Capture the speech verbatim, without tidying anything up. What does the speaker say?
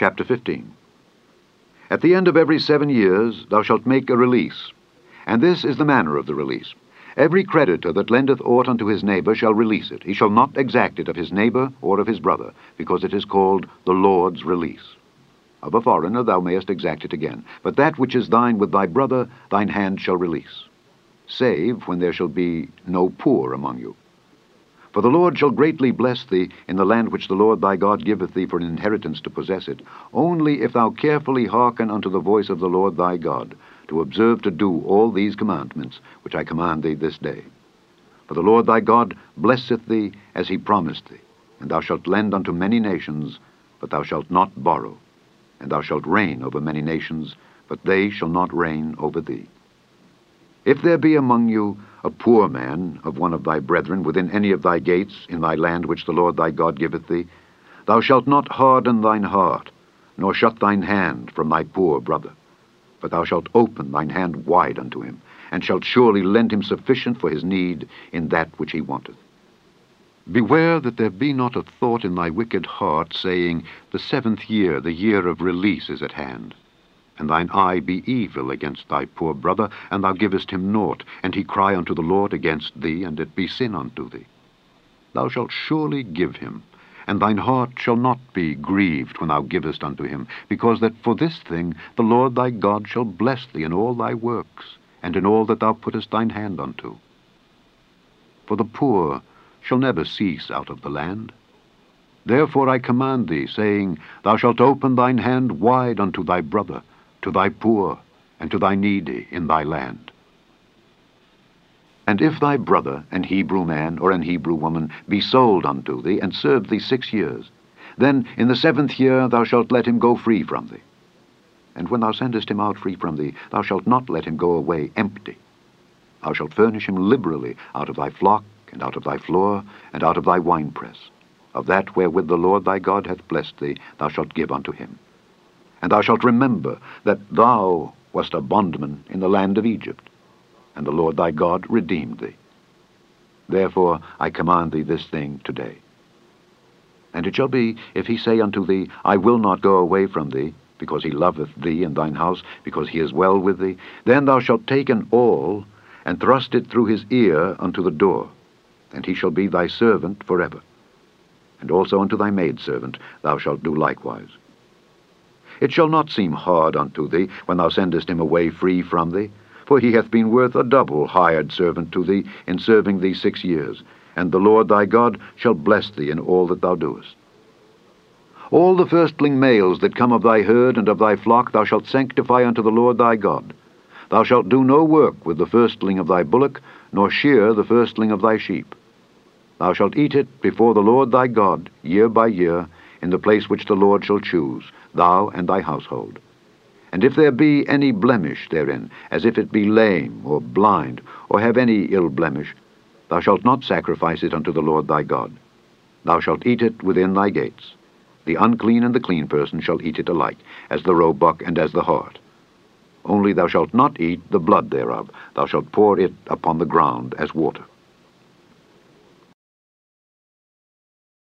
Chapter fifteen. At the end of every seven years thou shalt make a release. And this is the manner of the release. Every creditor that lendeth aught unto his neighbor shall release it. He shall not exact it of his neighbor or of his brother, because it is called the Lord's release. Of a foreigner thou mayest exact it again, but that which is thine with thy brother thine hand shall release, save when there shall be no poor among you. For the Lord shall greatly bless thee in the land which the Lord thy God giveth thee for an inheritance to possess it, only if thou carefully hearken unto the voice of the Lord thy God, to observe to do all these commandments which I command thee this day. For the Lord thy God blesseth thee as he promised thee, and thou shalt lend unto many nations, but thou shalt not borrow, and thou shalt reign over many nations, but they shall not reign over thee. If there be among you a poor man of one of thy brethren within any of thy gates in thy land which the Lord thy God giveth thee, thou shalt not harden thine heart, nor shut thine hand from thy poor brother, but thou shalt open thine hand wide unto him, and shalt surely lend him sufficient for his need in that which he wanteth. Beware that there be not a thought in thy wicked heart, saying, The seventh year, the year of release, is at hand. And thine eye be evil against thy poor brother, and thou givest him naught, and he cry unto the Lord against thee, and it be sin unto thee. Thou shalt surely give him, and thine heart shall not be grieved when thou givest unto him, because that for this thing the Lord thy God shall bless thee in all thy works, and in all that thou puttest thine hand unto. For the poor shall never cease out of the land. Therefore I command thee, saying, Thou shalt open thine hand wide unto thy brother, to thy poor, and to thy needy in thy land. And if thy brother, an Hebrew man or an Hebrew woman, be sold unto thee, and serve thee six years, then in the seventh year thou shalt let him go free from thee. And when thou sendest him out free from thee, thou shalt not let him go away empty. Thou shalt furnish him liberally out of thy flock, and out of thy floor, and out of thy winepress. Of that wherewith the Lord thy God hath blessed thee, thou shalt give unto him. And thou shalt remember that thou wast a bondman in the land of Egypt, and the Lord thy God redeemed thee. Therefore I command thee this thing today. And it shall be, if he say unto thee, I will not go away from thee, because he loveth thee and thine house, because he is well with thee, then thou shalt take an awl, and thrust it through his ear unto the door, and he shall be thy servant forever. And also unto thy maidservant thou shalt do likewise. It shall not seem hard unto thee when thou sendest him away free from thee, for he hath been worth a double hired servant to thee in serving thee six years, and the Lord thy God shall bless thee in all that thou doest. All the firstling males that come of thy herd and of thy flock thou shalt sanctify unto the Lord thy God. Thou shalt do no work with the firstling of thy bullock, nor shear the firstling of thy sheep. Thou shalt eat it before the Lord thy God, year by year, in the place which the Lord shall choose, thou and thy household. And if there be any blemish therein, as if it be lame, or blind, or have any ill blemish, thou shalt not sacrifice it unto the Lord thy God. Thou shalt eat it within thy gates. The unclean and the clean person shall eat it alike, as the roebuck and as the hart. Only thou shalt not eat the blood thereof. Thou shalt pour it upon the ground as water.